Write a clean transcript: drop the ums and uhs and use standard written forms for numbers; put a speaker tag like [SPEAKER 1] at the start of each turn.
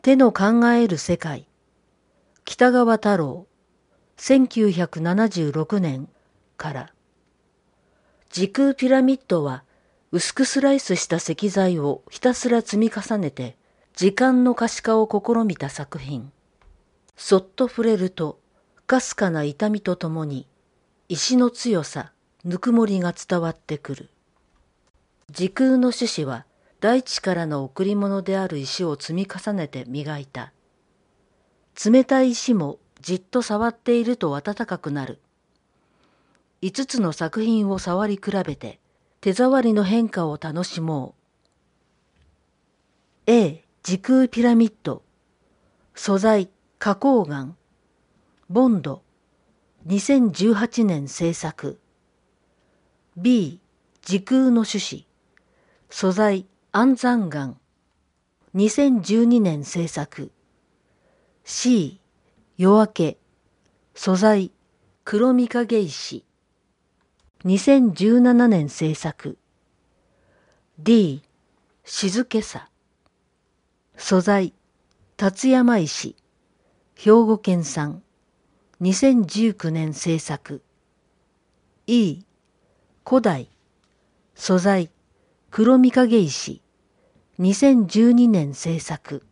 [SPEAKER 1] 手の考える世界。北川太郎、1976年から。時空ピラミッドは薄くスライスした石材をひたすら積み重ねて時間の可視化を試みた作品。そっと触れるとかすかな痛みとともに石の強さ、ぬくもりが伝わってくる。時空の種子は大地からの贈り物である石を積み重ねて磨いた。冷たい石もじっと触っていると暖かくなる。5つの作品を触り比べて手触りの変化を楽しもう。A、時空ピラミッド。素材、花崗岩。ボンド。2018年制作。B、時空の種子。素材、安山岩。2012年制作。C、夜明け。素材、黒御影石。2017年制作。D、静けさ。素材、辰山石。兵庫県産。2019年制作。E、古代。素材、黒御影石。2012年制作。